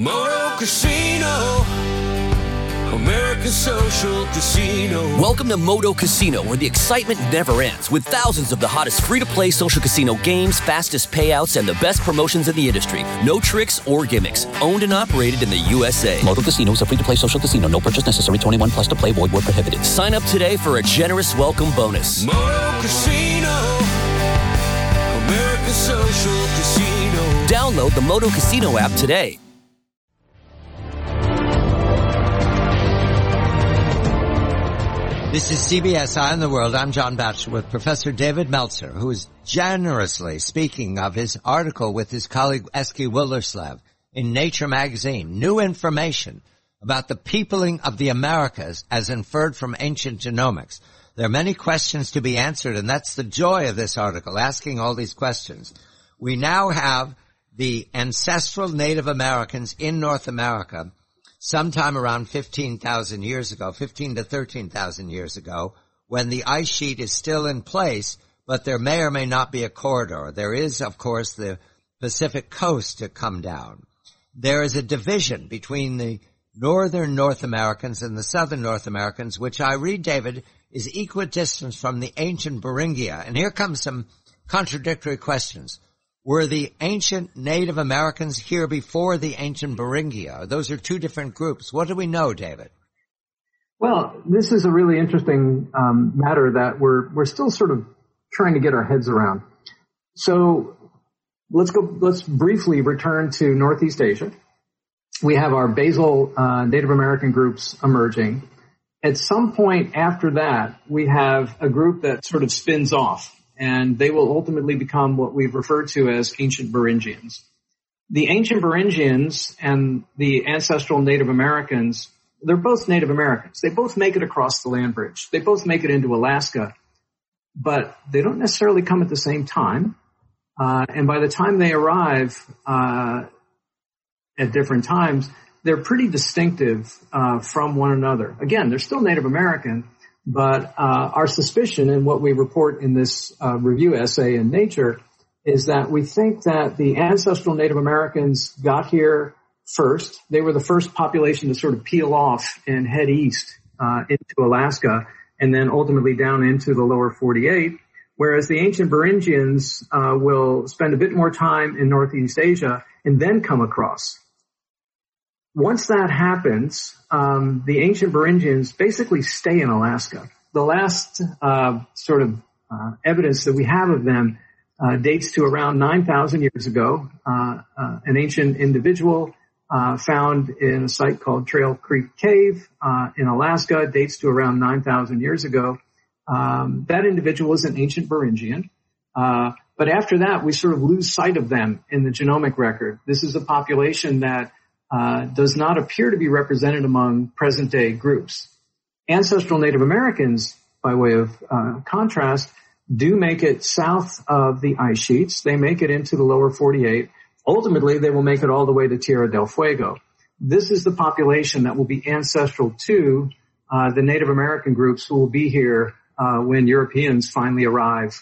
Moto Casino, American Social Casino. Welcome to Moto Casino, where the excitement never ends, with thousands of the hottest free-to-play social casino games, fastest payouts, and the best promotions in the industry. No tricks or gimmicks. Owned and operated in the USA. Moto Casino is a free-to-play social casino. No purchase necessary. 21 plus to play. Void where prohibited. Sign up today for a generous welcome bonus. Moto Casino, American Social Casino. Download the Moto Casino app today. This is CBS Eye on the World. I'm John Batchelor with Professor David Meltzer, who is generously speaking of his article with his colleague Eski Willerslev in Nature magazine. New information about the peopling of the Americas as inferred from ancient genomics. There are many questions to be answered, and that's the joy of this article, asking all these questions. We now have the ancestral Native Americans in North America sometime around 15,000 years ago, 15 to 13,000 years ago, when the ice sheet is still in place, but there may or may not be a corridor. There is, of course, the Pacific coast to come down. There is a division between the northern North Americans and the southern North Americans, which I read, David, is equidistant from the ancient Beringia. And here comes some contradictory questions. Were the ancient Native Americans here before the ancient Beringia? Those are two different groups. What do we know, David? Well, this is a really interesting matter that we're still sort of trying to get our heads around. So let's briefly return to Northeast Asia. We have our basal Native American groups emerging. At some point after that, we have a group that sort of spins off, and they will ultimately become what we've referred to as ancient Beringians. The ancient Beringians and the ancestral Native Americans, they're both Native Americans. They both make it across the land bridge. They both make it into Alaska, but they don't necessarily come at the same time. And by the time they arrive at different times, they're pretty distinctive from one another. Again, they're still Native American, but our suspicion and what we report in this review essay in Nature is that we think that the ancestral Native Americans got here first. They were the first population to sort of peel off and head east into Alaska and then ultimately down into the lower 48, whereas the ancient Beringians will spend a bit more time in Northeast Asia and then come across. Once that happens, the ancient Beringians basically stay in Alaska. The last evidence that we have of them dates to around 9,000 years ago. An ancient individual found in a site called Trail Creek Cave in Alaska dates to around 9,000 years ago. That individual was an ancient Beringian. But after that, we sort of lose sight of them in the genomic record. This is a population that does not appear to be represented among present-day groups. Ancestral Native Americans, by way of contrast, do make it south of the ice sheets. They make it into the lower 48. Ultimately, they will make it all the way to Tierra del Fuego. This is the population that will be ancestral to the Native American groups who will be here when Europeans finally arrive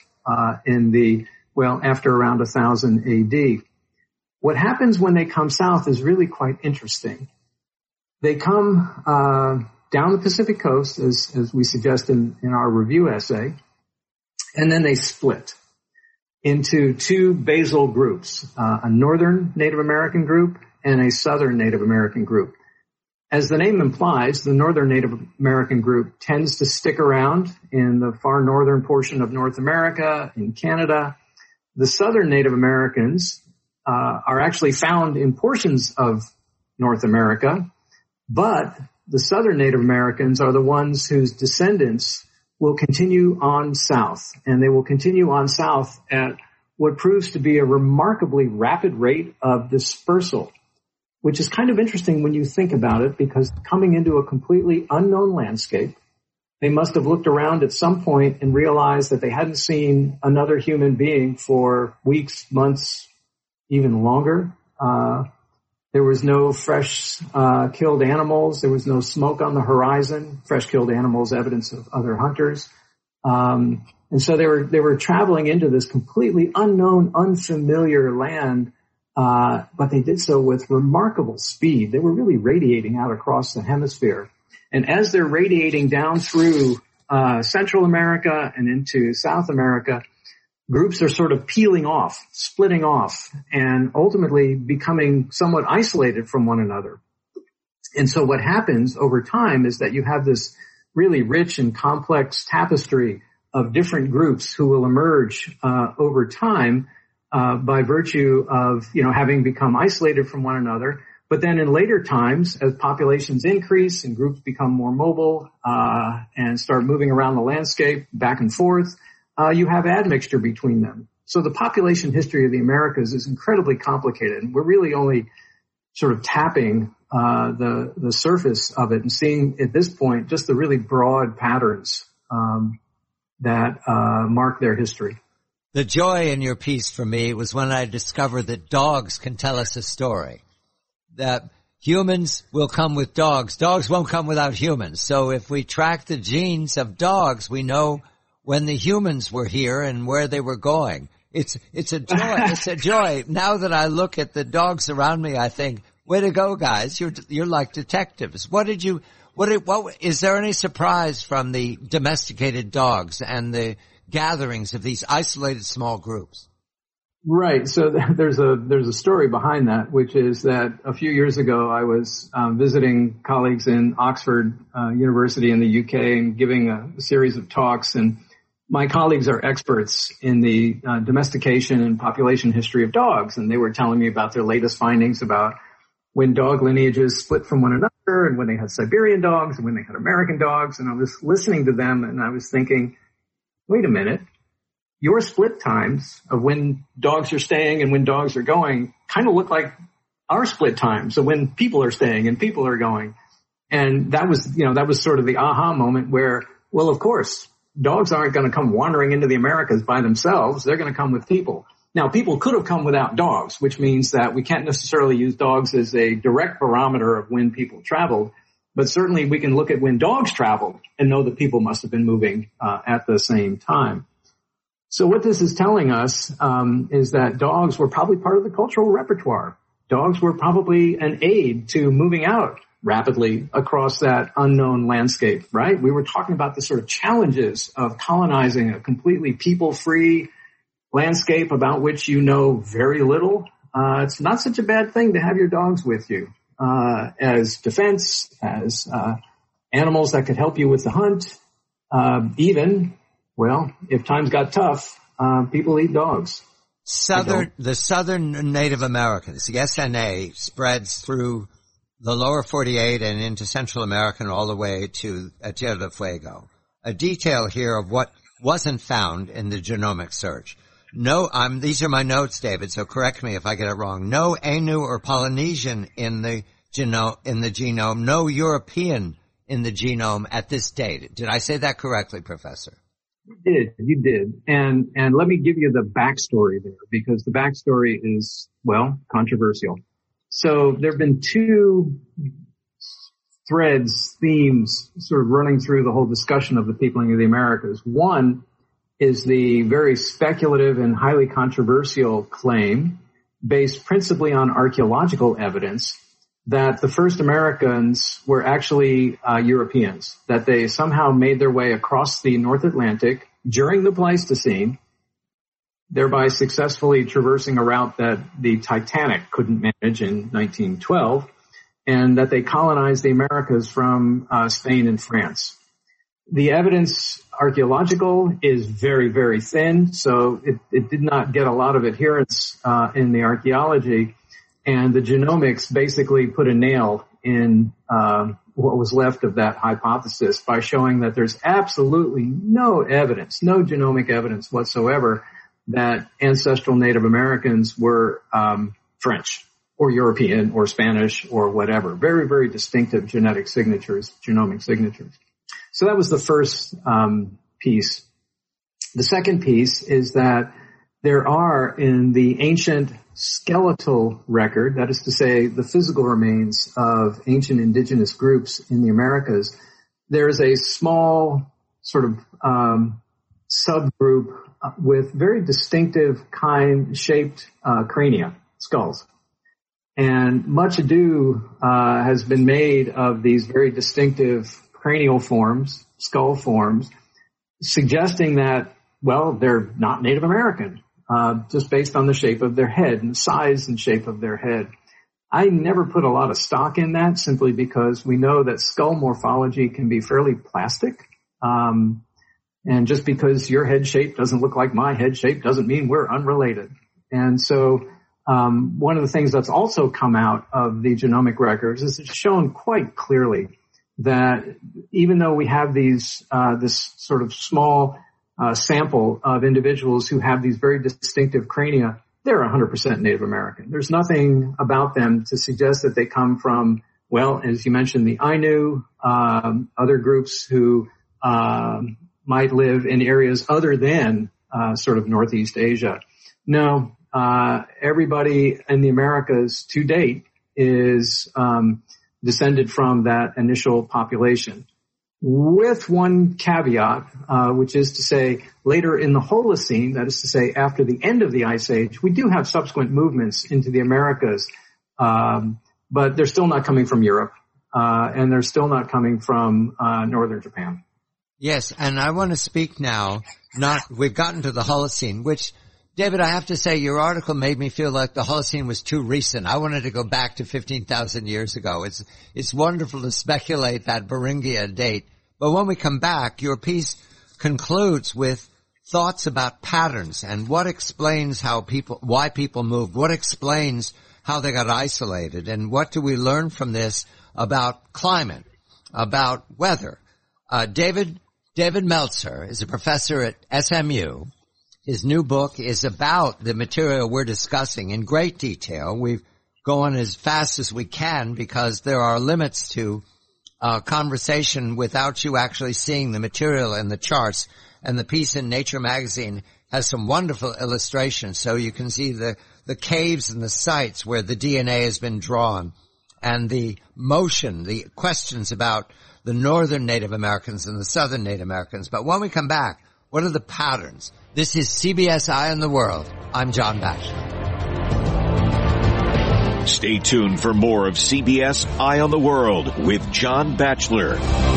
after around 1000 A.D. What happens when they come south is really quite interesting. They come down the Pacific coast, as we suggest in our review essay, and then they split into two basal groups, a northern Native American group and a southern Native American group. As the name implies, the northern Native American group tends to stick around in the far northern portion of North America, in Canada. The southern Native Americans are actually found in portions of North America, but the southern Native Americans are the ones whose descendants will continue on south, and they will continue on south at what proves to be a remarkably rapid rate of dispersal, which is kind of interesting when you think about it, because coming into a completely unknown landscape, they must have looked around at some point and realized that they hadn't seen another human being for weeks, months, even longer. There was no fresh killed animals. There was no smoke on the horizon. Fresh killed animals, evidence of other hunters. And so they were traveling into this completely unknown, unfamiliar land but they did so with remarkable speed. They were really radiating out across the hemisphere. And as they're radiating down through Central America and into South America, groups are sort of peeling off, splitting off, and ultimately becoming somewhat isolated from one another. And so what happens over time is that you have this really rich and complex tapestry of different groups who will emerge over time by virtue of, having become isolated from one another. But then in later times, as populations increase and groups become more mobile and start moving around the landscape back and forth, you have admixture between them. So the population history of the Americas is incredibly complicated. And we're really only sort of tapping the surface of it and seeing at this point just the really broad patterns that mark their history. The joy in your piece for me was when I discovered that dogs can tell us a story. That humans will come with dogs. Dogs won't come without humans. So if we track the genes of dogs, we know when the humans were here and where they were going. It's a joy. It's a joy. Now that I look at the dogs around me, I think, way to go, guys. You're like detectives. What is there any surprise from the domesticated dogs and the gatherings of these isolated small groups? Right. So there's a story behind that, which is that a few years ago I was visiting colleagues in Oxford University in the UK and giving a series of talks, and my colleagues are experts in the domestication and population history of dogs, and they were telling me about their latest findings about when dog lineages split from one another and when they had Siberian dogs and when they had American dogs. And I was listening to them and I was thinking, wait a minute, your split times of when dogs are staying and when dogs are going kind of look like our split times of when people are staying and people are going. And that was sort of the aha moment where, well, of course, dogs aren't going to come wandering into the Americas by themselves. They're going to come with people. Now, people could have come without dogs, which means that we can't necessarily use dogs as a direct barometer of when people traveled, but certainly we can look at when dogs traveled and know that people must have been moving at the same time. So what this is telling us is that dogs were probably part of the cultural repertoire. Dogs were probably an aid to moving out rapidly across that unknown landscape, right? We were talking about the sort of challenges of colonizing a completely people-free landscape about which you know very little. It's not such a bad thing to have your dogs with you as defense, as animals that could help you with the hunt. Even, well, if times got tough, people eat dogs. The Southern Native Americans, the SNA, spreads through the lower 48 and into Central America and all the way to Tierra del Fuego. A detail here of what wasn't found in the genomic search. These are my notes, David, so correct me if I get it wrong. No Ainu or Polynesian in the genome, no European in the genome at this date. Did I say that correctly, Professor? You did. And let me give you the backstory there, because the backstory is, well, controversial. So there have been two themes sort of running through the whole discussion of the peopling of the Americas. One is the very speculative and highly controversial claim, based principally on archaeological evidence, that the first Americans were actually Europeans, that they somehow made their way across the North Atlantic during the Pleistocene, thereby successfully traversing a route that the Titanic couldn't manage in 1912, and that they colonized the Americas from Spain and France. The evidence archaeological is very, very thin, so it did not get a lot of adherence in the archaeology, and the genomics basically put a nail in what was left of that hypothesis by showing that there's absolutely no evidence, no genomic evidence whatsoever that ancestral Native Americans were French or European or Spanish or whatever. Very, very distinctive genetic signatures, genomic signatures. So that was the first piece. The second piece is that there are in the ancient skeletal record, that is to say the physical remains of ancient indigenous groups in the Americas, there is a small sort of subgroup with very distinctive shaped crania. skulls. And much ado has been made of these very distinctive cranial forms, skull forms, suggesting that, well, they're not Native American, just based on the shape of their head and size and shape of their head. I never put a lot of stock in that simply because we know that skull morphology can be fairly plastic. And just because your head shape doesn't look like my head shape doesn't mean we're unrelated. And so one of the things that's also come out of the genomic records is it's shown quite clearly that even though we have these this sort of small sample of individuals who have these very distinctive crania, they're 100% Native American. There's nothing about them to suggest that they come from, well, as you mentioned, the Ainu, other groups who might live in areas other than sort of Northeast Asia. No, everybody in the Americas to date is descended from that initial population. With one caveat, which is to say later in the Holocene, that is to say after the end of the Ice Age, we do have subsequent movements into the Americas, but they're still not coming from Europe, and they're still not coming from northern Japan. Yes, and I want to speak now, we've gotten to the Holocene, which, David, I have to say your article made me feel like the Holocene was too recent. I wanted to go back to 15,000 years ago. It's wonderful to speculate that Beringia date. But when we come back, your piece concludes with thoughts about patterns and what explains why people moved, what explains how they got isolated, and what do we learn from this about climate, about weather. David Meltzer is a professor at SMU. His new book is about the material we're discussing in great detail. We've gone as fast as we can because there are limits to conversation without you actually seeing the material and the charts. And the piece in Nature magazine has some wonderful illustrations so you can see the caves and the sites where the DNA has been drawn and the motion, the questions about the northern Native Americans and the southern Native Americans. But when we come back, what are the patterns? This is CBS Eye on the World. I'm John Batchelor. Stay tuned for more of CBS Eye on the World with John Batchelor.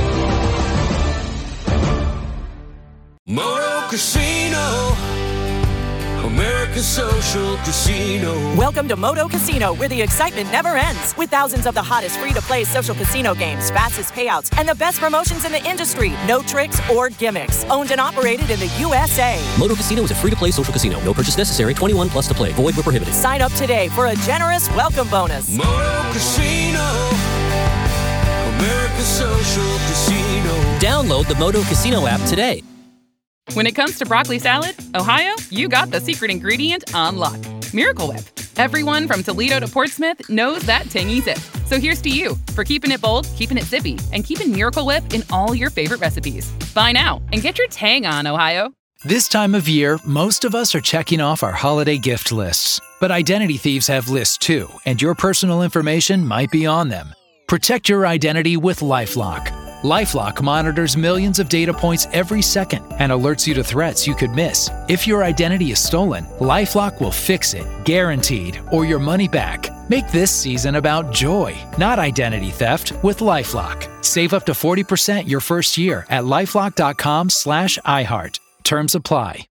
Moto Casino, American Social Casino. Welcome to Moto Casino, where the excitement never ends. With thousands of the hottest free-to-play social casino games, fastest payouts, and the best promotions in the industry. No tricks or gimmicks. Owned and operated in the USA. Moto Casino is a free-to-play social casino. No purchase necessary. 21 plus to play. Void where prohibited. Sign up today for a generous welcome bonus. Moto Casino, American Social Casino. Download the Moto Casino app today. When it comes to broccoli salad, Ohio, you got the secret ingredient on lock. Miracle Whip. Everyone from Toledo to Portsmouth knows that tangy zip. So here's to you for keeping it bold, keeping it zippy, and keeping Miracle Whip in all your favorite recipes. Buy now and get your tang on, Ohio. This time of year, most of us are checking off our holiday gift lists. But identity thieves have lists too, and your personal information might be on them. Protect your identity with LifeLock. LifeLock monitors millions of data points every second and alerts you to threats you could miss. If your identity is stolen, LifeLock will fix it, guaranteed, or your money back. Make this season about joy, not identity theft, with LifeLock. Save up to 40% your first year at LifeLock.com/iHeart. Terms apply.